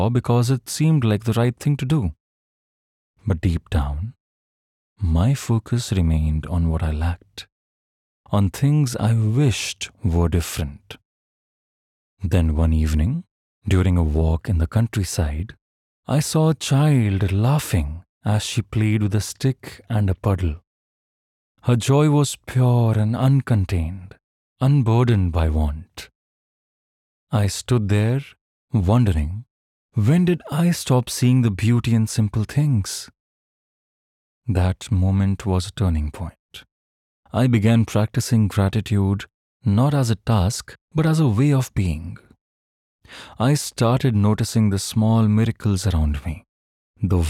because it seemed like the right thing to do. But deep down, my focus remained on what I lacked, on things I wished were different. Then one evening, during a walk in the countryside, I saw a child laughing as she played with a stick and a puddle. Her joy was pure and uncontained, unburdened by want. I stood there, wondering, when did I stop seeing the beauty in simple things? That moment was a turning point. I began practicing gratitude not as a task, but as a way of being. I started noticing the small miracles around me, the